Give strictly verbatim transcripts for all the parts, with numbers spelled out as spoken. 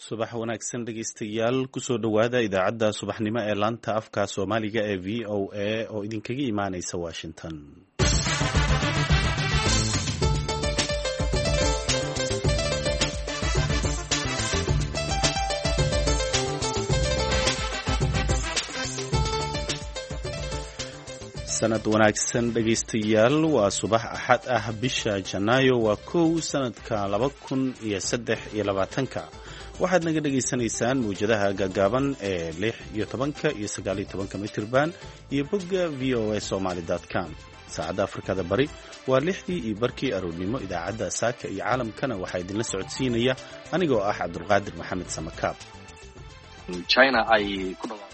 subax wanaagsan dhegeystayaal kusoo dhowaada idaacadda subaxnimo ee laanta afka soomaaliga ee v o a oo idinkaga imaaneysa washington. sanad wanaagsan dhegeystayaal, waa subax axad ah, bisha janaayo waa kow sanadka laba kun iyo saddex iyo labaatanka. waxaad naga dhegaysanaysaan mawjadaha gaagaaban ee lix iyo tobanka iyo sagaal iyo tobanka mitirban iyo bogga v o a somaly dot com. saacadda afrikada bari waa lixdii iyo barkii aroornimo. idaacadda saaka iyo caalamkana waxaa idinla socodsiinaya anigoo ah cabdulqaadir maxamed samakaab. China ay ku dhawaaqday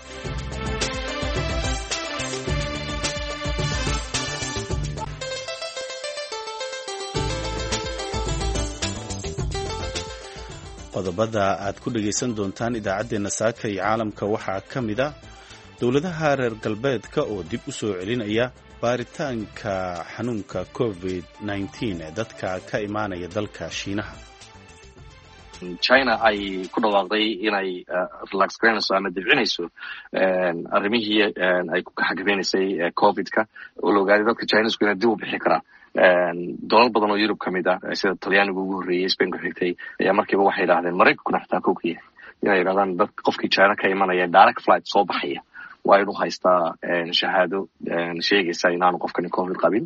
qodobada aad ku dhegaysan doontaan idaacaddeenna saaka iyo caalamka waxaa ka mid a dowladaha reer galbeedka oo dib u soo celinaya baaritaanka xanuunka covid nineteen ee dadka ka imaanaya dalka shiinaha. China ay ku dhawaaqday inay relax gareynayso ama dibcinayso arrimihii ay ku xakamaynaysay covidka oo la ogaaday dadka Chinesku inay dib u bixi karaan. dalal badan oo Yurub ka mid ah sida Talyaaniga ugu horreeyay, Spain ku xigtay, ayaa markiiba waxay yidhaahdeen Maraykankuna xitaa ku kiyay inay yidhahdaan dad qofkii China ka imanaya direct flight soo baxaya waa inuu haystaa shahaado sheegaysa inaanu qofkani covid qabin.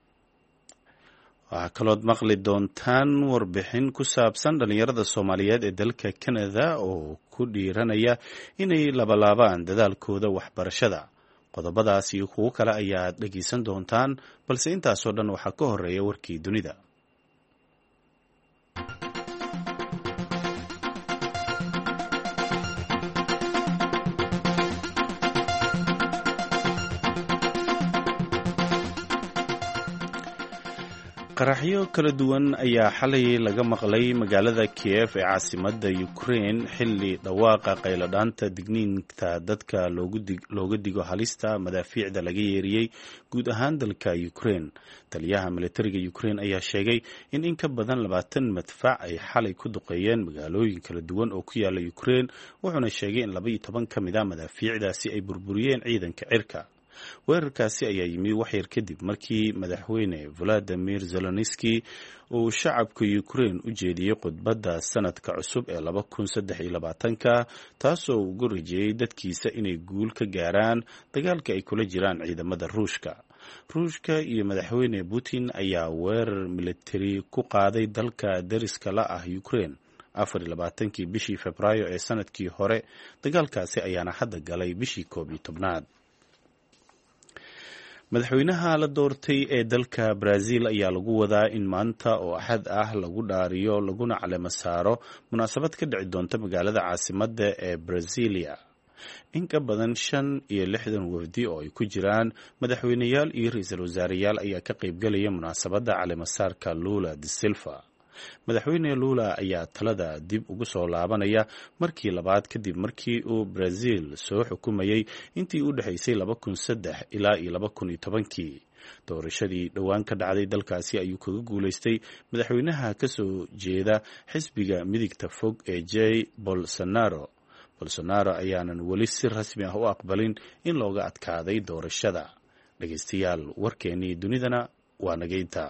waxaa kalood maqli doontaan warbixin ku saabsan dhalinyarada Soomaaliyeed ee dalka Canada oo ku dhiiranaya inay labalaabaan dadaalkooda waxbarashada. qodobadaas iyo kuwo kale ayaad dhegaysan doontaan, balse intaasoo dhan waxaa ka horeeya warkii dunida. qaraxyo kala duwan ayaa xalay laga maqlay magaalada Kiev ee caasimadda Ukraine xilli dhawaaqa qayladhaanta digniinta dadka looga digo halista madaafiicda laga yeeriyey guud ahaan dalka Ukraine. taliyaha militariga Ukraine ayaa sheegay in in ka badan labaatan madfac ay xalay ku duqeeyeen magaalooyin kala duwan oo ku yaala Ukraine, wuxuuna sheegay in laba iyo toban ka mid ah madaafiicdaasi ay burburiyeen ciidanka cirka. weerarkaasi ayaa yimi waxyar kadib markii madaxweyne Volodymyr Zelensky uu shacabka Ukraine u jeediyey khudbadda sanadka cusub ee laba kun saddex iyo labaatanka, taasoo ugu rajeeyay dadkiisa inay guul ka gaaraan dagaalka ay kula jiraan ciidamada Ruushka. Ruushka iyo madaxweyne Putin ayaa weerar militari ku qaaday dalka dariska la ah Ukraine afar iyo labaatankii bishii Febraayo ee sanadkii hore. dagaalkaasi ayaana hadda galay bishii koob iyo tobnaad. madaxweynaha la doortay ee dalka Brazil ayaa lagu wadaa in maanta oo axad ah lagu dhaariyo laguna caleemo saaro munaasabad ka dhici doonta magaalada caasimadda ee Brasilia. in ka badan shan iyo lixdan wafdi oo ay ku jiraan madaxweyneyaal iyo ra-iisul wasaareyaal ayaa ka qaybgelaya munaasabadda caleemo saarka Lula da Silva. madaxweyne Lula ayaa talada dib ugu soo laabanaya markii labaad kadib markii uu Brazil soo xukumayay intii u dhaxaysay laba kun saddex ilaa iyo laba kun iyo tobankii. doorashadii dhowaan ka dhacday dalkaasi ayuu kaga guulaystay madaxweynaha ka soo jeeda xisbiga midigta fog ee Jair Bolsonaro. Bolsonaro ayaanan weli si rasmi ah u aqbalin in looga adkaaday doorashada. dhegaystayaal, warkeennii dunidana waa nageynta.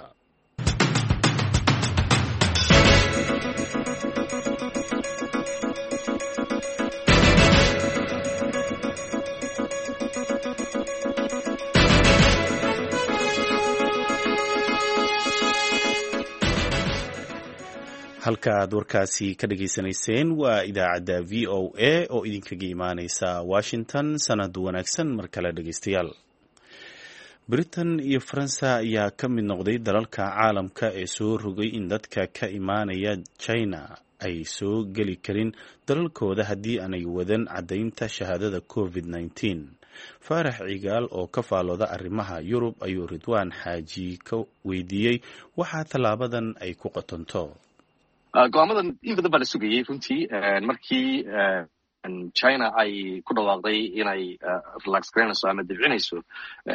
halka aad warkaasi ka dhegaysanayseen waa idaacadda v o a oo idinkaga imaaneysa Washington. sanad wanaagsan mar kale dhegaystayaal. Britain iyo Faransa ayaa ka mid noqday dalalka caalamka ee soo rogay in dadka ka imaanaya China ay soo geli karin dalalkooda haddii aanay wadan caddaynta shahaadada covid nineteen. faarax cigaal oo ka faalooda arrimaha Yurub ayuu Ridwaan Xaaji ka weydiiyey waxaa tallaabadan ay ku qotonto. go'aamadan in badan baa la sugayay runtii markii China ay ku dhawaaqday inay relax gareynayso ama dibcinayso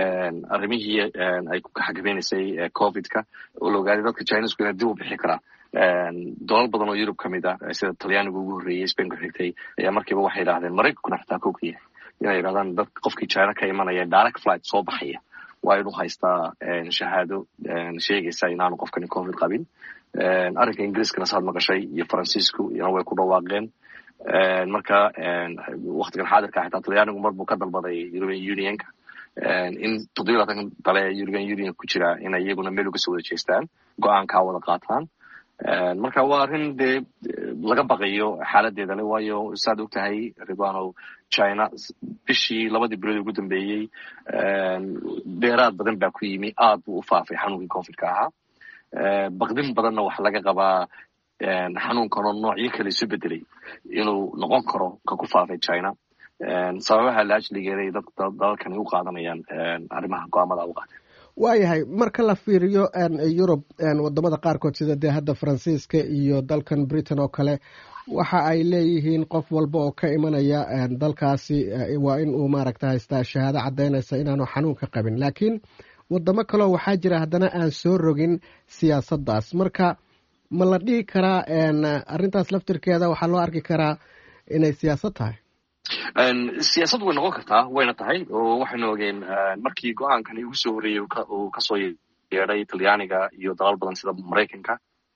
arrimihii ay ku xakamaynaysay covidka oo la ogaaday dadka Chinesku inay dib u bixi karaan. dolal badan oo Yurub ka mid ah sida Talyaaniga ugu horeeyay Spain ku xigtay ayaa markiiba waxay yiraahdeen Mareykankuna xitaa ku kiyay inay yiraahdaan dad qofkii China ka imanaya direct flight soo baxaya waa inuu haystaa shahaado sheegaysa inaanu qofkani covid qabin arrinka Ingiriiskana saad maqashay iyo Faransiisku iyana way ku dhawaaqeen marka waqtigan xaadirka xitaa Talyaanigu mar buu ka dalbaday European Unionka in toddobaatan dal ee European Union ku jira inay iyaguna meel uga soo wada jeestaan go'aanka wada qaataan marka waa arrin de laga baqayo xaaladeedana waayo saad ogtahay Ridwano China bishii labadii bilood ugu dambeeyay beeraad badan baa ku yimi aad u faafay xanuunkii covid-ka ahaa baqdin badanna wax laga qabaa xanuunkan oo noocyo kale isu bedelay inuu noqon karo ka ku faafay China sababaha laajligeeda ay dadka dalkani u qaadanayaan arrimaha go'aamada u qaatay waayahay marka la fiiriyo Yurub wadamada qaarkood sida dee hadda Faransiiska iyo dalkan Britain oo kale waxa ay leeyihiin qof walba oo ka imanaya dalkaasi waa in uu maaragta haystaa shahaado cadaynaysa inaanu xanuunka qabin laakiin wadamo kale waxaa jira haddana aan soo rogin siyaasaddaas marka ma la dhihi karaa arrintaas laftirkeeda waxaa loo arki karaa inay siyaasad tahay siyaasad way noqon kartaa wayna tahay oo waxaynu ogeen markii go'aankani ugu soo horeeyay uu ka soo yeedhay Talyaaniga iyo dalal badan sida Mareykanka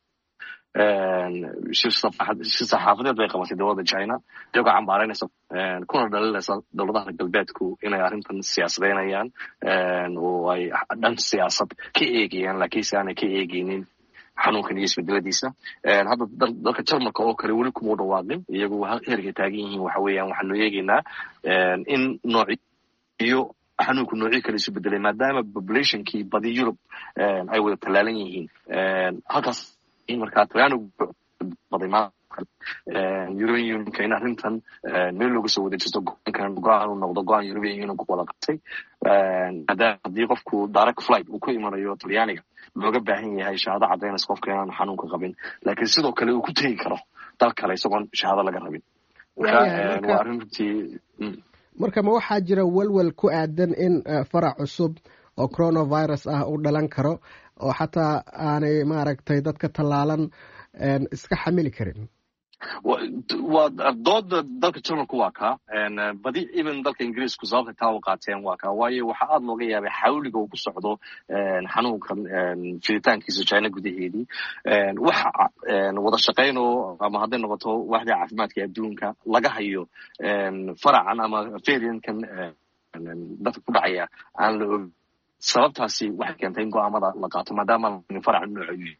shir saxaafadeed bay qabatay dowladda China iyagoo cambaareynaysa kuna dhalinaysa dowladaha galbeedku inay arrintan siyaasadeynayaan oo ay dhan siyaasad ka eegayaan laakiinse aanay ka eegaynin xanuunkan iyo isbedeladiisa hadda dalka Jarmalka oo kale weli kuma dhawaaqin iyagu heerka taagan yihiin waxa weeyaan waxaanu eegaynaa in noociyo xanuunku noocyo kale isu bedelay maadaama populationkii badi Yurub ay wada talaalan yihiin halkaas markaa Talyaanigu baday ma European Union in arrintan meel looga soo wada jeesto go'aankan go'aan uu noqdo go'aan European Union ku wada qabtay haddii qofku direct flight uu ku imanayo Talyaaniga looga baahan yahay shahaado cadaynaysa qofka inaan xanuunka qabin laakiin sidoo kale uu ku tagi karo dal kale isagoon shahaado laga rabin waa arrintii marka ma waxaa jira walwal ku aadan in farac cusub oo coronavirus ah uu dhalan karo oo xataa aanay maaragtay dadka tallaalan iska xamili karin waa dooda dalka Jarmalku waa ka badi even dalka Ingiriisku sababta taa u qaateen waa ka waayo waxa aad looga yaabay xawliga uu ku socdo xanuunkan fiditaankiisa China gudaheedii waxa wada shaqeyno ama hadday noqoto waaxda caafimaadka adduunka laga hayo faracan ama variant-kan dadka ku dhacaya aan la og sababtaasi waxay keentay in go'aamada la qaato maadaama farac noocu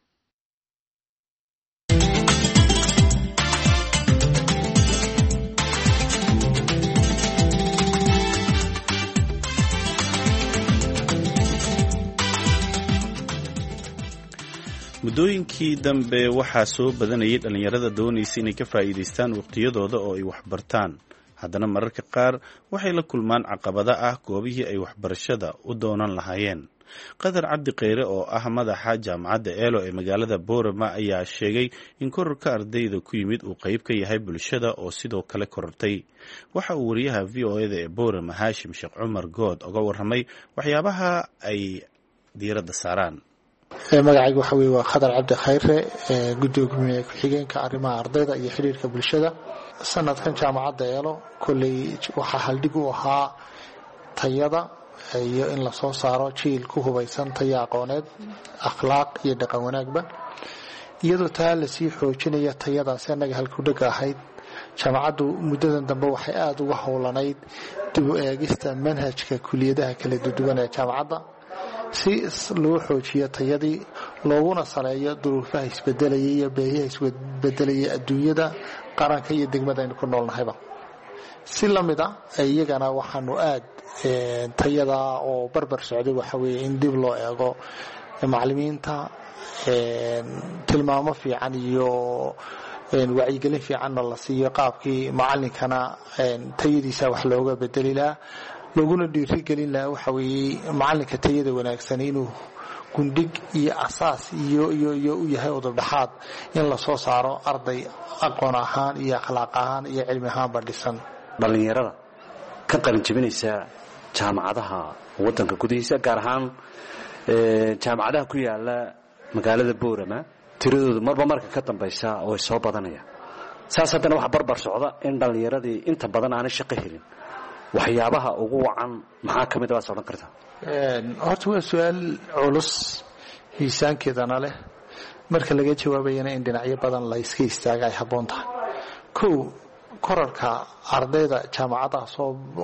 muddooyinkii dambe waxaa soo badanayay dhallinyarada doonaysa inay ka faa'iidaystaan waqtiyadooda oo ay waxbartaan haddana mararka qaar waxay la kulmaan caqabada ah goobihii ay waxbarashada u doonan lahaayeen qadar cabdi kheyre oo ah madaxa jaamacadda eelo ee magaalada boorama ayaa sheegay in kororka ardayda ku yimid uu qayb ka yahay bulshada oo sidoo kale korortay waxa uu wariyaha v o eda ee boorama haashim sheekh cumar good oga warramay waxyaabaha ay diiradda saaraan magacayga waxa weeye waa qadar cabdi kheyre gudoomiye ku-xigeenka arrimaha ardayda iyo xiriirka bulshada sanadkan jaamacadda eelo kolley waxaa haldhig u ahaa tayada iyo in la soo saaro jiil ku hubaysan tayo aqooneed akhlaaq iyo dhaqan wanaagba iyadoo taa lasii xoojinaya tayadaasi annaga halkudhega ahayd jaamacaddu muddadan dambe waxay aada uga howlanayd dib u eegista manhajka kuliyadaha kala duwan ee jaamacadda si loo xoojiyo tayadii looguna saleeyo duruufaha isbedelayay iyo baahiyaha isbedelayay adduunyada qaranka iyo degmada aynu ku noolnahayba si lamid a iyagana waxaanu aad tayada oo barbar socday waxa weeye in dib loo eego macallimiinta tilmaamo fiican iyo wacyigelin fiicanna la siiyo qaabkii macallinkana tayadiisa wax looga bedeli lahaa looguna dhiirigelin lahaa waxa weeye macallinka tayada wanaagsan inuu gundhig iyo asaas iyo iyo iyo u yahay udubdhaxaad in la soo saaro arday aqoon ahaan iyo akhlaaq ahaan iyo cilmi ahaanba dhisan dhallinyarada ka qalin jebinaysa jaamacadaha waddanka gudihiisa gaar ahaan jaamacadaha ku yaala magaalada boorama tiradoodu marba marka ka dambaysa way soo badanayaan saas haddana waxa barbar socda in dhallinyaradii inta badan aanay shaqo helin waxyaabaha ugu wacan maxaa ka mid ah soo dhan karta horta waa su'aal culus miisaankeedana leh marka laga jawaabayana in dhinacyo badan la iska istaaga ay habboon tahay kow korarka ardayda jaamacadaha soo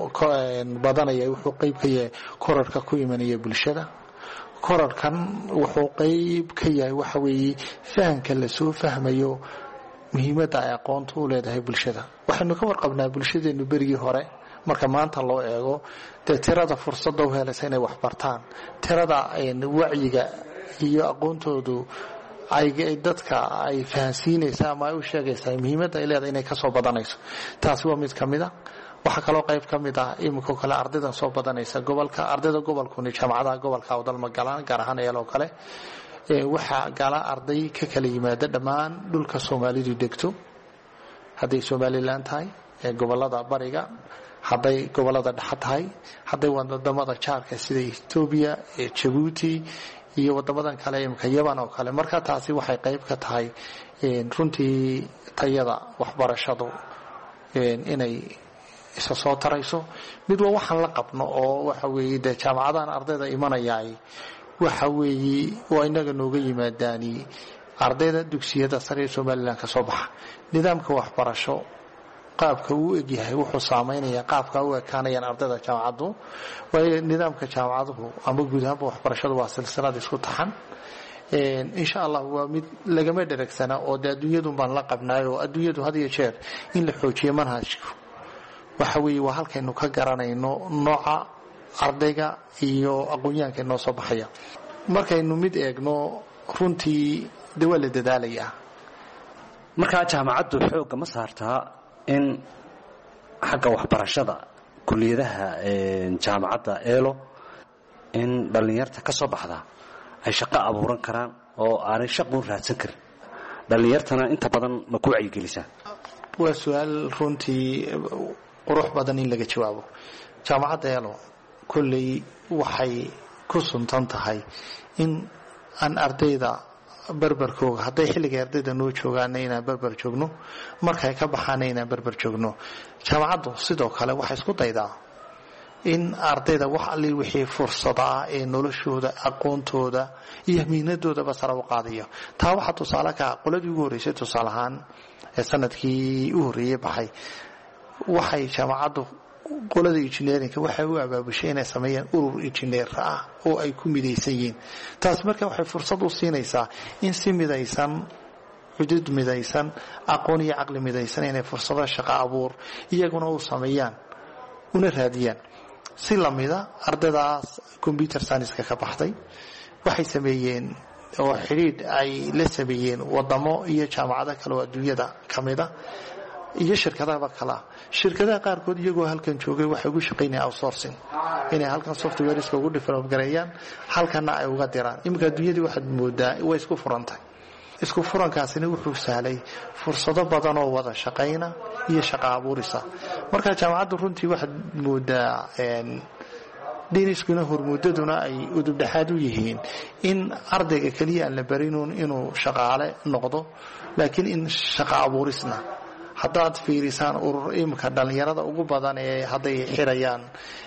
badanaya wuxuu qayb ka yahay korarka ku imanaya bulshada korarkan wuxuu qayb ka yahay waxa weeye fahamka la soo fahmayo muhiimadda ay aqoontu u leedahay bulshada waxaynu ka warqabnaa bulshadeenu berigii hore marka maanta loo eego dee tirada fursadda u helaysa inay wax bartaan tirada wacyiga iyo aqoontoodu ay dadka ay fahansiinaysaa ama ay u sheegaysaa muhiimadda ay leedahay inay ka soo badanayso taasi waa mid ka mid a waxaa kaloo qayb ka mid ah iminka kale ardaydan soo badanaysa gobolka ardayda gobolkuni jaamacadaha gobolka awdalma galaan gaar ahaan eel oo kale waxaa gala arday ka kala yimaada dhammaan dhulka soomaalidu degto hadday somalilan tahay gobolada bariga hadday gobolada dhexe tahay hadday wadamada jaarka sida etoobiya jabuuti iyo wadamadan kale imika yaban oo kale marka taasi waxay qayb ka tahay runtii tayada waxbarashadu inay isa soo tarayso mid waa waxaan la qabno oo waxa weeye dee jaamacadahan ardayda imanayaay waxa weeye waa inaga nooga yimaadaani ardayda dugsiyada sare ee somalilan ka soo baxa nidaamka waxbarasho qaabka uu egyahay wuxuu saameynayaa qaabka u ekaanayaan ardayda jaamacadu waayo nidaamka jaamacaduhu ama guud ahaanba waxbarashadu waa silsilad isku taxan insha allah waa mid lagama dheragsana oo dee adduunyadun baan la qabnaay oo adduunyadu had iyo jeer in la xoojiyo manhajku waxa weeye waa halkaynu ka garanayno nooca ardayga iyo aqoonyahanka inoo soo baxaya markaynu mid eegno runtii dee waa la dadaalayaa markaa jaamacaddu xoogga ma saartaa in xagga waxbarashada kuliyadaha jaamacadda eelo in dhallinyarta ka soo baxda ay shaqo abuuran karaan oo aanay shaqo raadsan karin dhallinyartana inta badan ma ku wacyigelisaa waa su-aal runtii qurux badan in laga jawaabo jaamacadda eelo kolley waxay ku suntan tahay in aan ardayda barbarkooga hadday xilliga ardayda noo joogaana inaan barbar joogno markay ka baxaana inaan barbar joogno jaamacaddu sidoo kale waxay isku daydaa in ardayda wax alli wixii fursad ah ee noloshooda aqoontooda iyo miinadoodaba sare u qaadaya taa waxaa tusaale ka qoladii ugu horreysay tusaale ahaan ee sanadkii u horreeyey baxay waxay jaamacaddu qolada engineerinka waxay u abaabushay inay sameeyaan urur engineer ah oo ay ku midaysan yihiin taas marka waxay fursad u siinaysaa in si midaysan xudud midaysan aqoon iyo caqli midaysan inay fursado shaqo abuur iyaguna u sameeyaan una raadiyaan si lamida ardaydaas computer science-ka ka baxday waxay sameeyeen oo xiriir ay la sameeyeen wadamo iyo jaamacado kale oo adduunyada ka mid ah iyo shirkadaha kala shirkadaha qaarkood iyagoo halkan joogay waxay ugu shaqeynayaan outsourcing inay halkan software iska ugu develop gareeyaan halkana ay uga diraan imika dunyadu waxaad moodaa way isku furantay isku furankaasina wuxuu sahlay fursado badan oo wada shaqeyna iyo shaqo abuurisa marka jaamacaddu runtii waxaad moodaa een diniskuna hormuudaduna ay udub dhaxaad u yihiin in ardayga kaliya aan la barinuun inuu shaqaale noqdo laakiin in shaqo abuurisna haddaad fiirisaan urur imika dhallinyarada ugu badan ee hadday xirayaan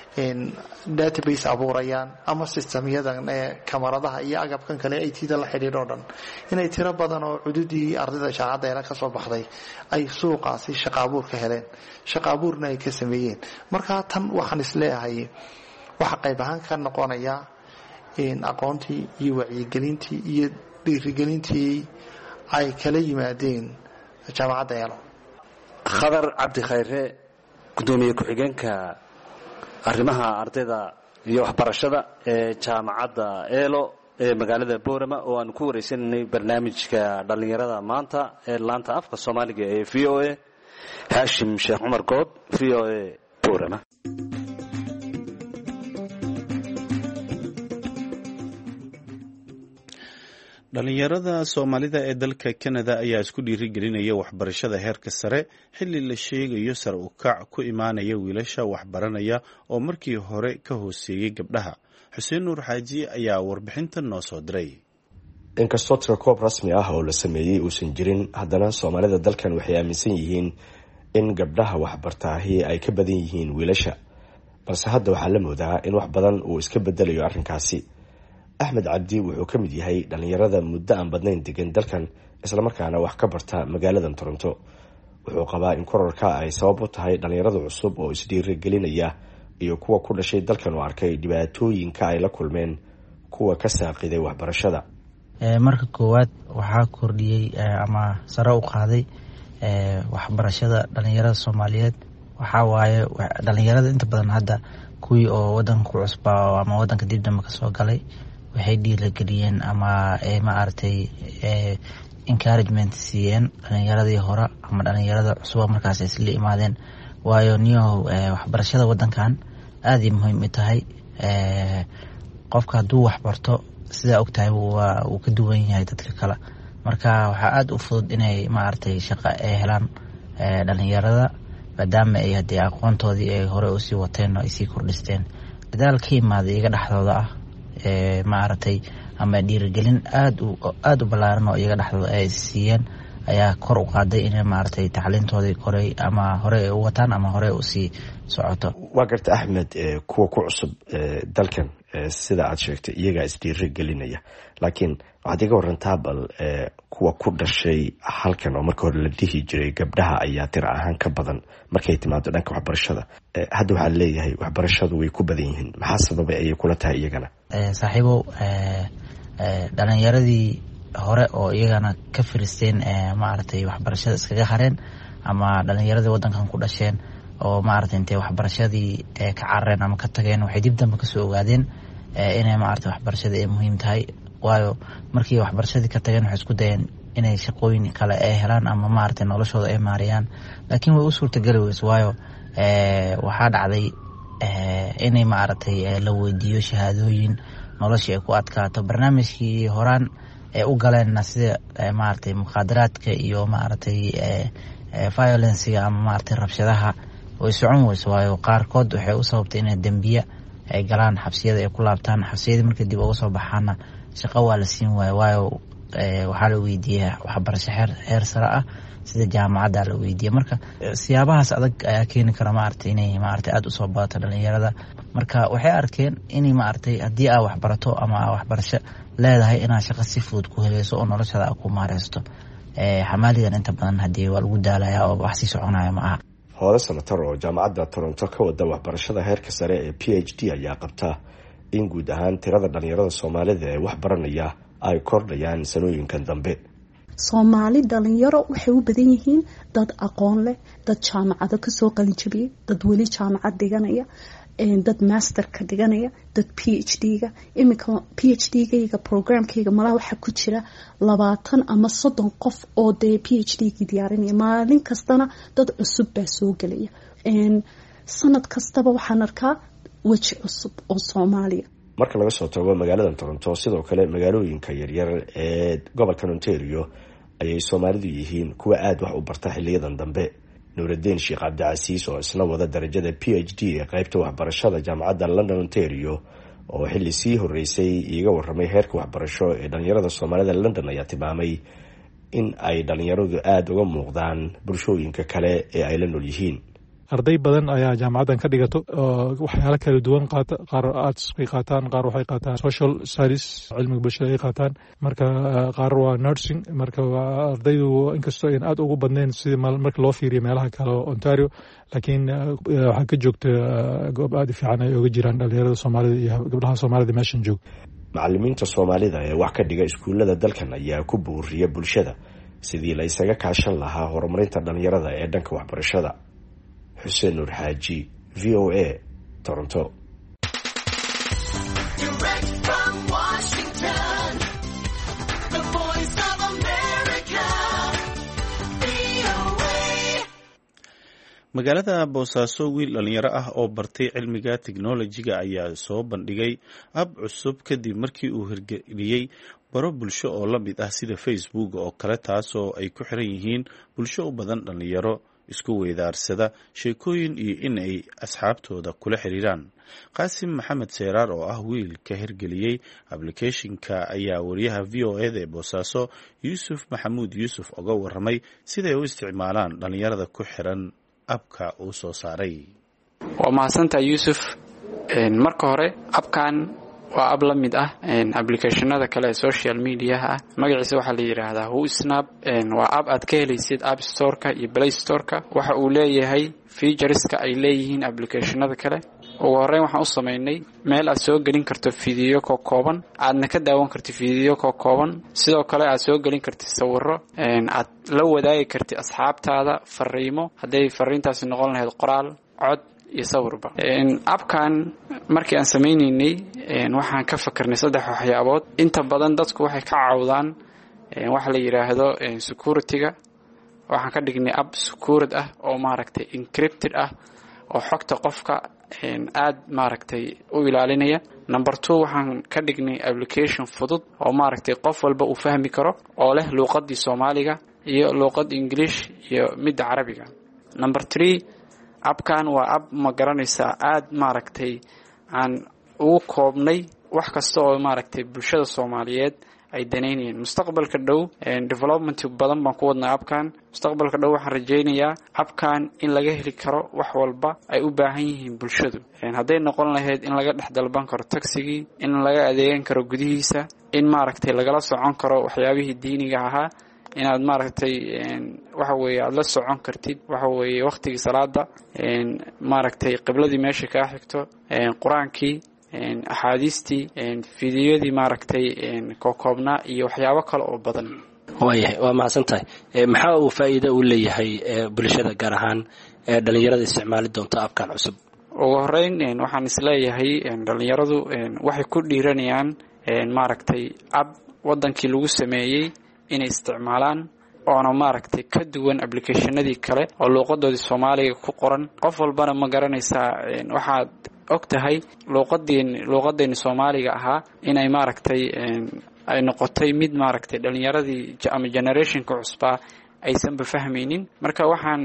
database abuurayaan ama systemyadan ee kamaradaha iyo agabkan kale ay tida la xidhiidho dhan inay tiro badan oo cududii ardayda jaamacadda eela ka soo baxday ay suuqaasi shaqo abuur ka heleen shaqo abuurna ay ka sameeyeen marka tan waxaan isleeyahay waxa qayb ahaan ka noqonaya in aqoontii iyo wacyigelintii iyo dhiirigelintii ay kala yimaadeen jaamacadda eelo khadar cabdi khayre gudoomiye ku-xigeenka arrimaha ardayda iyo waxbarashada ee jaamacadda eelo ee magaalada boorama oo aan ku wareysananay barnaamijka dhallinyarada maanta ee laanta afka soomaaliga ee v o a haashim sheekh cumar good v o a boorama dhallinyarada soomaalida ee dalka kanada ayaa isku dhiirigelinaya waxbarashada heerka sare xilli la sheegayo sare u kac ku imaanaya wiilasha waxbaranaya oo markii hore ka hooseeyey gabdhaha xuseen nuur xaaji ayaa warbixintan noo soo diray inkastoo tirakoob rasmi ah oo la sameeyey uusan jirin, haddana soomaalida dalkan waxay aaminsan yihiin in gabdhaha waxbartaahi ay ka badan yihiin wiilasha, balse hadda waxaa la moodaa in wax badan uu iska bedelayo arrinkaasi. axmed cabdi wuxuu ka mid yahay dhallinyarada muddo aan badnayn degan dalkan, islamarkaana wax ka barta magaaladan Toronto. wuxuu qabaa in kororka ay sabab u tahay dhallinyarada cusub oo isdhiirigelinaya iyo kuwa ku dhashay dalkan oo arkay dhibaatooyinka ay la kulmeen kuwa ka saaqiday waxbarashada. marka koowaad waxaa kordhiyey ama sare u qaaday waxbarashada dhalinyarada Soomaaliyeed. waxaa waaye dhalinyarada inta badan hadda kuwii oo wadanka ku cusbaa ama wadanka dib dambe ka soo galay waxay dhiirigeliyeen ama ma aragtay encouragement siiyeen dhalinyaradii hore ama dhalinyarada cusub markaas isla imaadeen. waayo niyo waxbarashada wadankan aad ay muhiim u tahay. qofka hadduu wax barto sida ogtahay waa uu ka duwan yahay dadka kale, marka waxaa aad u fudud inay maaragtay shaqo ay helaan dhalinyarada maadaama ay haddii aqoontoodii ay hore usii wateen oo ay sii kordhisteen. dadaal ka imaaday iyaga dhexdooda ah maaragtay ama dhiirigelin aad u aad u ballaaran oo iyaga dhexdooda ay siiyeen ayaa kor u qaaday inay maaragtay tacliintoodii koray ama hore ay u wataan ama hore usii socoto. waa garta Axmed, kuwa ku cusub dalkan sida aad sheegtay iyagaa isdhiirigelinaya, laakiin waxaad iga warantaa bal kuwa ku dhashay halkan oo marka hore la dhihi jiray gabdhaha ayaa tira ahaan ka badan markay timaado dhanka waxbarashada, hadda waxaa leeyahay waxbarashadu way ku badan yihiin. maxaa sababay ayay kula tahay iyagana? saaxiibow, dhalinyaradii hore oo iyagana ka firisteen maaragtay waxbarashada iskaga hareen ama dhalinyaradii wadankan ku dhasheen oo maaragtay intay waxbarashadii ka carareen ama ka tageen waxay dib dambe kasoo ogaadeen inay maaragtay waxbarashada ay muhiim tahay. waayo markii waxbarashadii ka tageen waxay isku dayeen inay shaqooyin kale ay helaan ama maaragtay noloshooda ay maariyaan, laakiin way u suurtageli weyso. waayo waxaa dhacday inay maaragtay la weydiiyo shahaadooyin, noloshii ay ku adkaato. barnaamijkii horaan ee u galeenna sida maaragtay muqaadaraadka iyo maaragtay violencega ama maaragtay rabshadaha way socon weyso. waayo qaarkood waxay u sababtay inay dembiye ay galaan, xabsiyada ay ku laabtaan. xabsiyadii markii dib uga soo baxaana shaqo waa la siin waayo. waayo waxaa la weydiiyey waxbarasho heer heer sare ah sida jaamacadda la weydiiyey. marka siyaabahaas adag ayaa keeni kara maaragtay inay maaragtay aad u soo badato dhalinyarada. marka waxay arkeen inay maaragtay haddii aa waxbarato ama aa waxbarasho leedahay inaad shaqo si fudud ku helayso oo noloshada ku maareysto. xamaalidan inta badan haddii waa lagu daalayaa oo wax sii soconaya ma aha. hore senator oo jaamacadda Toronto ka wada waxbarashada heerka sare ee P H D ayaa qabta in guud ahaan tirada dhalinyarada Soomaalida ee wax baranaya ay kordhayaan sanooyinkan dambe. Soomaali dhalinyaro waxay u badan yihiin dad aqoon leh, dad jaamacado ka soo qalin jabiyay, dad weli jaamacad dhiganaya, dad master ka dhiganaya, dad P H D-ga. iminka P H D-gayga programkayga malaha waxa ku jira labaatan ama soddon qof oo dee P H D-gi diyaarinaya. maalin kastana dad cusub baa soo gelaya. sanad kastaba waxaan arkaa weji cusub oo Soomaaliya. marka laga soo tago magaalada Toronto, sidoo kale magaalooyinka yaryar ee gobolka Ontario ayay Soomaalidu yihiin kuwa aad wax u barta xilliyadan dambe. Nuuruddin Sheekh Cabdicasiis oo isla wada darajada P H D ee qaybta waxbarashada jaamacadda London Ontario oo xilli sii horeysay iga warramay heerka waxbarasho ee dhalinyarada Soomaalida London ayaa tilmaamay in ay dhalinyaradu aad uga muuqdaan bulshooyinka kale ee ay la nool yihiin. arday badan ayaa jaamacadan ka dhigato waxyaalo kala duwan qaata. qaar arts ay qaataan, qaar waxay qaataan social studies, cilmiga bulshada ay qaataan, marka qaar waa nursing. marka ardaydu inkastoo aan aad ugu badnayn sida marka loo fiiriyo meelaha kale oo Ontario, laakiin waxaa ka joogta goob aad u fiican ay uga jiraan dhalinyarada Soomaalida iyo gabdhaha Soomaalida meeshan joog. macallimiinta Soomaalida ee wax ka dhiga iskuulada dalkan ayaa ku buuriya bulshada sidii la isaga kaashan lahaa horumarinta dhalinyarada ee dhanka waxbarashada. Xuseen Nur Xaaji, V O A, Toronto. Direct from Washington, the voice of America, V O A. magaalada Boosaaso, wiil dhalinyaro ah oo bartay cilmiga tiknoolajiga ayaa soo bandhigay ab cusub kadib markii uu hirgeliyey baro bulsho oo la mid ah sida Facebook oo kale, taasoo ay ku xiran yihiin bulsho u badan dhalinyaro isku weydaarsada sheekooyin iyo in ay asxaabtooda kula xiriiraan. qaasim maxamed seeraar oo ah wiil ka hirgeliyey ablicathonka ayaa wariyaha v o eda ee boosaaso yuusuf maxamuud yuusuf uga waramay siday u isticmaalaan dhalinyarada ku xiran abka uu soo saaray. waa mahadsantahay yuusuf. marka hore abkan waa ab la mid ah applicationada kale ee social mediaha ah. magaciisa waxaa la yidhaahdaa WhoSnap. waa ab aad ka helaysid app storeka iyo play storeka. waxa uu leeyahay featureska ay leeyihiin applicationada kale. ugu horreyn waxaan u samaynay meel aad soo gelin karto fiidiyo ka kooban, aadna ka daawan kartid fiidiyo ka kooban. sidoo kale aad soo gelin kartid sawirro, aad la wadaagi kartid asxaabtaada fariimo, hadday fariintaasi noqon lahayd qoraal, cod iyo sawirba. abkan markii aan samaynaynay waxaan ka fakarnay saddex waxyaabood. inta badan dadku waxay ka cawdaan waxa la yidhaahdo security-ga. waxaan ka dhignay ab secured ah oo maaragtay encrypted ah oo xogta qofka aad maaragtay u ilaalinaya. number two waxaan ka dhignay application fudud oo maaragtay qof walba uu fahmi karo oo leh luuqadii Soomaaliga iyo luuqad English iyo mid Carabiga. number three abkan waa ab ma garanaysaa aad maaragtay aan ugu koobnay wax kasta oo maaragtay bulshada Soomaaliyeed ay daneynayeen. mustaqbalka dhow development badan baan ku wadnaa abkan. mustaqbalka dhow waxaan rajaynayaa abkan in laga heli karo wax walba ay u baahan yihiin bulshadu. hadday noqon lahayd in laga dhex dalban karo tagsigii, in laga adeegan karo gudihiisa, in maaragtay lagala socon karo waxyaabihii diiniga ahaa, inaad maaragtay waxa weeye aad la socon kartid waxa weeye waqtigii salaada, maaragtay qibladii meesha ka xigto, quraankii, axaadiistii, fiidiyadii maaragtay koobnaa iyo waxyaabo kale oo badan. waayahay waa mahadsantahay. maxaa uu faa'iido u leeyahay bulshada gaar ahaan dhalinyarada isticmaali doonta abkan cusub? ugu horreyn waxaan isleeyahay dhalinyaradu waxay ku dhiiranayaan maaragtay ab wadankii lagu sameeyey inay isticmaalaan oona maaragtay ka duwan applicationadii kale oo luuqadoodii Soomaaliga ku qoran. qof walbana ma garanaysaa waxaad og tahay luuqadeen luuqadeena Soomaaliga ahaa inay maaragtay ay noqotay mid maaragtay dhalinyaradii ama generationka cusbaa aysan ba fahmaynin. marka waxaan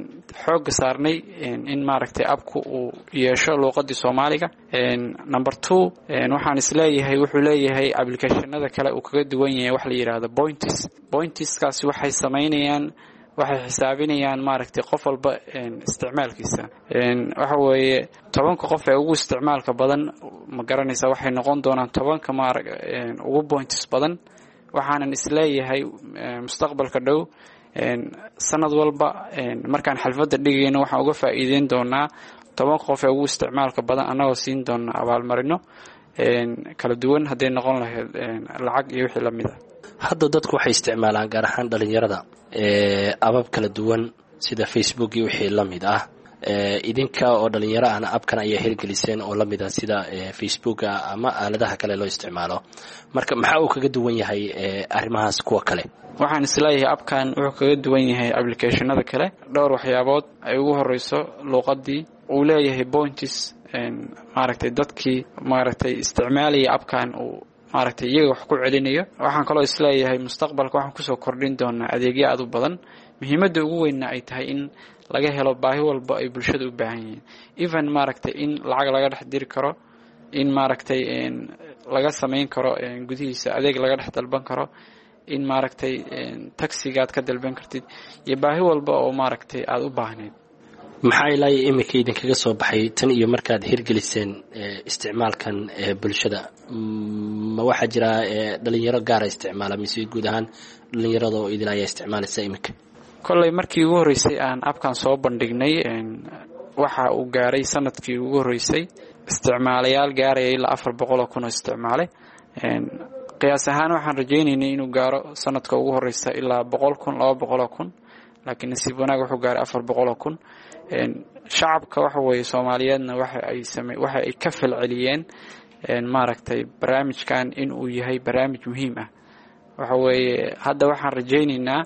xoog saarnay in maaragtay abku uu yeesho luuqadii Soomaaliga. number two waxaan isleeyahay wuxuu leeyahay applicationada kale uu kaga duwan yahay wax la yiraahdo points. pointskaasi waxay sameynayaan waxay xisaabinayaan maaragtay qof walba isticmaalkiisa. waxa weeye tobanka qof ee ugu isticmaalka badan ma garanaysaa waxay noqon doonaan tobanka ugu points badan. waxaanan isleeyahay mustaqbalka dhow sanad walba markaan xalfadda dhigayno waxaan uga faa'iideyn doonaa toban qof ee ugu isticmaalka badan annagoo siin doona abaalmarino kala duwan hadday noqon lahayd lacag iyo wixii lamid ah. hadda dadku waxay isticmaalaan gaar ahaan dhalinyarada abab kala duwan sida Facebook iyo wixii lamid ah. idinka oo dhalinyaro ahna abkan ayaa hirgeliseen oo lamid ah sida Facebooka ama aaladaha kale loo isticmaalo. marka maxaa uu kaga duwan yahay arrimahaas kuwa kale? waxaan isleeyahay abkan wuxuu kaga duwan yahay applicationada kale dhowr waxyaabood. ay ugu horeyso luuqadii uu leeyahay points maaragtay dadkii maaragtay isticmaalaya abkan uu maaragtay iyaga wax ku celinayo. waxaan kaloo isleeyahay mustaqbalka waxaan kusoo kordhin doonaa adeegyo aad u badan. muhiimadda ugu weynna ay tahay in laga helo baahi walba ay bulshada u baahan yihiin. even maaragtay in lacag laga dhex diri karo, in maaragtay laga samayn karo gudihiisa adeeg laga dhex dalban karo, in maaragtay taxigaad ka dalban kartid iyo baahi walba oo maaragtay aad u baahneed. maxaa ilaa imika idinkaga soo baxay tan iyo markaad hirgeliseen isticmaalkan bulshada? ma waxaa jira dhalinyaro gaara isticmaala mise guud ahaan dhalinyarada oo idin ayaa isticmaalaysa imika? kolley markii ugu horreysay aan abkan soo bandhignay waxa uu gaaray sanadkii ugu horreysay isticmaalayaal gaaraya ilaa afar boqol oo kun oo isticmaalay. qiyaas ahaan waxaan rajaynaynay inuu gaaro sanadka ugu horreysa ilaa boqol kun laba boqol oo kun, laakiin nasiib wanaag wuxuu gaaray afar boqol oo kun. shacabka waxa weeye Soomaaliyeedna waxa ay samay waxa ay ka falceliyeen maaragtay barnaamijkan in uu yahay barnaamij muhiim ah. waxa weeye hadda waxaan rajaynaynaa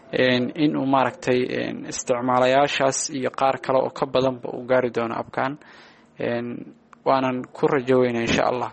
in uu maaragtay isticmaalayaashaas iyo qaar kale oo ka badanba uu gaari doono abkan. waanan ku rajooweynaa insha Allah.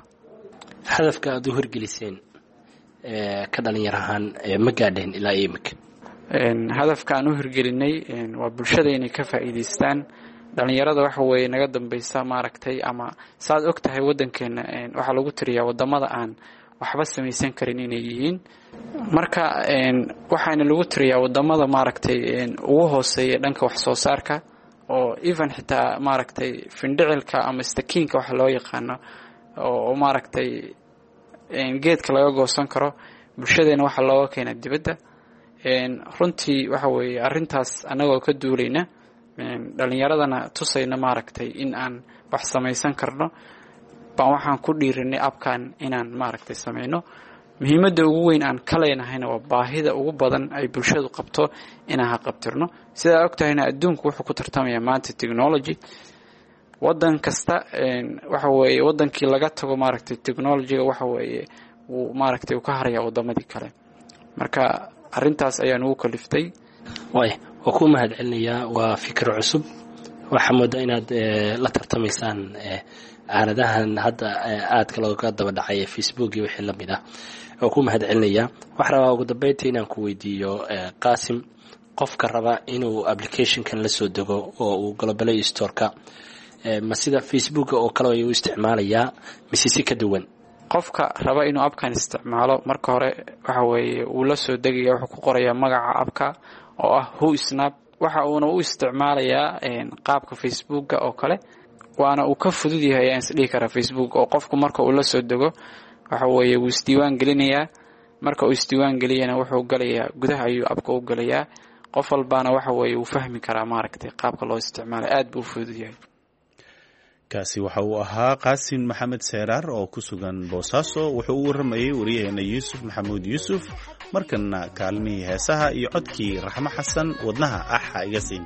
hadafka aad u hirgeliseen ka dhalinyar ahaan ma gaadheen ilaa imika? hadafka aan u hirgelinay waa bulshada inay ka faa'iidaystaan. dhalinyarada waxa weeye naga dambaysa maaragtay ama saad og tahay waddankeena waxaa lagu tiriyaa waddamada aan waxba samaysan karin inay yihiin. marka waxaana lagu tiriyaa waddamada maaragtay ugu hooseeya dhanka wax soo saarka oo even xitaa maaragtay findhicilka ama stakiinka waxa loo yaqaano oo maaragtay geedka laga goosan karo bulshadeena waxa looga keena dibadda. runtii waxa weeye arrintaas annagoo ka duulayna dhalinyaradana tusayna maaragtay in aan wax samaysan karno baan waxaan ku dhiirinay abkan inaan maaragtay samayno. muhiimadda ugu weyn aan ka leenahayna waa baahida ugu badan ay bulshadu qabto inaan haqabtirno. sidaa og tahayna adduunku wuxuu ku tartamayaa maanta technology. waddan kasta waxa weeye waddankii laga tago maaragtay technologyga waxa weeye wuu maaragtay uu ka harayaa waddamadii kale. marka arrintaas ayaan ugu kaliftay. way waa ku mahad celinayaa. waa fikir cusub. waxaa moodaa inaad la tartamaysaan aaladahan hadda aadka looga daba dhacay ee facebook iyo wixii lamid ah. waa ku mahad celinayaa. waxaa rabaa ugu dambeyntii inaan ku weydiiyo qaasim, qofka raba inuu applicationkan la soo dego oo uu galo play store-ka ma sida facebook oo kale ayuu isticmaalayaa mise si ka duwan? qofka raba inuu abkan isticmaalo marka hore waxa weeye uu la soo degaya wuxuu ku qorayaa magaca abka oo ah WhoSnap. waxa uuna u isticmaalayaa qaabka facebooka oo kale waana uu ka fudud yahay aan isdhihi karaa facebook oo qofku marka uu la soo dego waxa weeye uu isdiiwaan gelinayaa. marka uu isdiiwaan geliyana wuxuu galayaa gudaha ayuu abka u galayaa. qof walbaana waxa weeye uu fahmi karaa maaragtay qaabka loo isticmaalo aad buu fudud yahay. kaasi waxa uu ahaa qaasim maxamed seeraar oo ku sugan boosaaso. wuxuu u waramayay wariyaheena yuusuf maxamuud yuusuf. markana kaalmihii heesaha iyo codkii raxmo xasan wadnaha axa iga siin.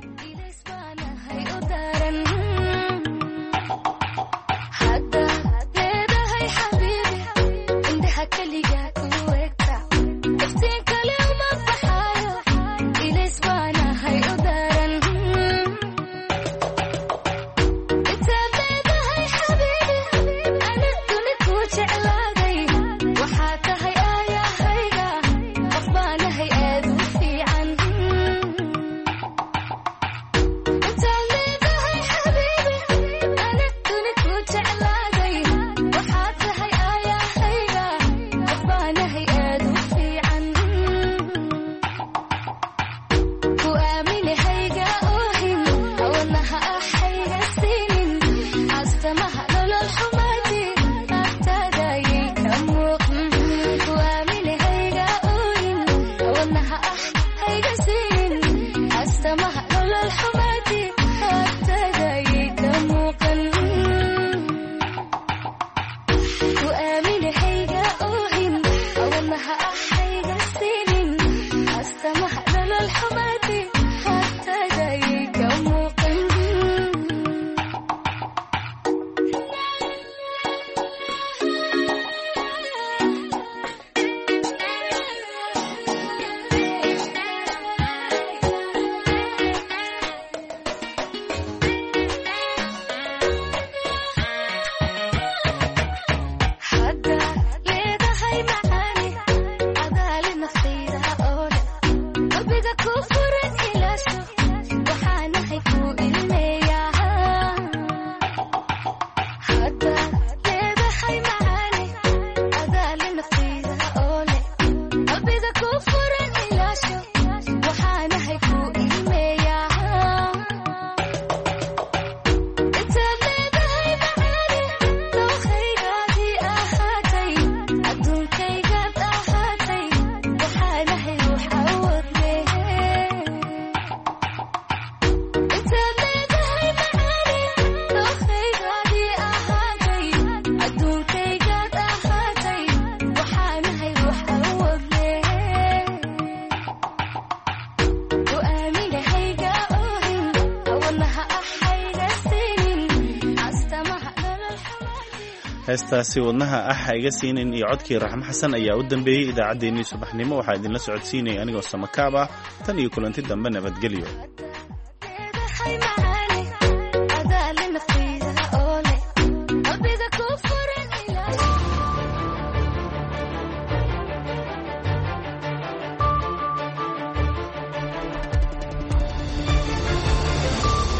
heestaasi wadnaha ah iga siinin iyo codkii raxmo xasan ayaa u dambeeyay idaacaddeenii subaxnimo. waxaa idinla socodsiinaya anigoo samakaab ah. tan iyo kulanti dambe nabadgelyo.